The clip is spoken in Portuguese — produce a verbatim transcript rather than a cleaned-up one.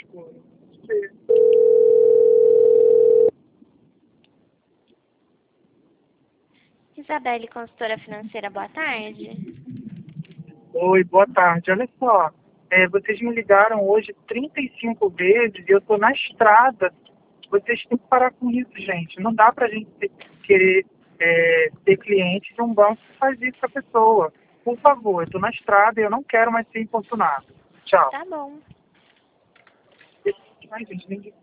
coisas. Sim. Isabelle, consultora financeira, boa tarde. Oi, boa tarde. Olha só, é, vocês me ligaram hoje trinta e cinco vezes e eu tô na estrada. Vocês têm que parar com isso, gente. Não dá pra gente ter, querer é, ter cliente de um banco que faz isso com a pessoa. Por favor, eu tô na estrada e eu não quero mais ser importunado. Tchau. Tá bom. Ai, gente, nem